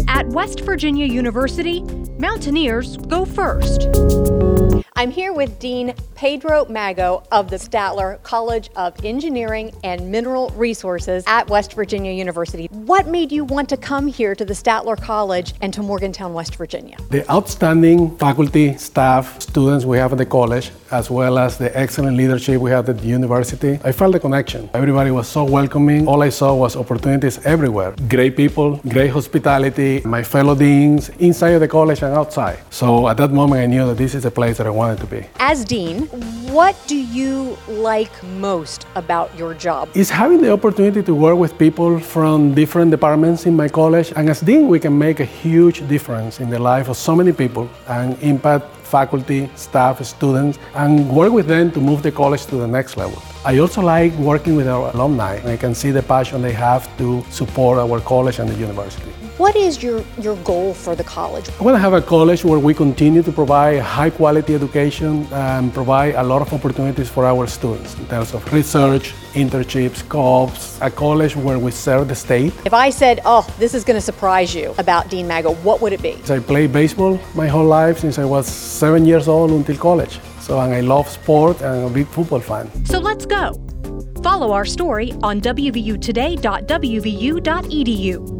At West Virginia University, Mountaineers go first. I'm here with Dean Pedro Mago of the Statler College of Engineering and Mineral Resources at West Virginia University. What made you want to come here to the Statler College and to Morgantown, West Virginia? The outstanding faculty, staff, students we have at the college, as well as the excellent leadership we have at the university, I felt the connection. Everybody was so welcoming. All I saw was opportunities everywhere. Great people, great hospitality, my fellow deans, inside of the college and outside. So at that moment, I knew that this is a place that I wanted to be. As dean, what do you like most about your job? It's having the opportunity to work with people from different departments in my college. And as dean, we can make a huge difference in the life of so many people and impact faculty, staff, students, and work with them to move the college to the next level. I also like working with our alumni. I can see the passion they have to support our college and the university. What is your goal for the college? I want to have a college where we continue to provide high quality education and provide a lot of opportunities for our students in terms of research, internships, co-ops, a college where we serve the state. If I said, this is going to surprise you about Dean Mago, what would it be? I played baseball my whole life since I was 7 years old until college. And I love sport and I'm a big football fan. So let's go. Follow our story on wvutoday.wvu.edu.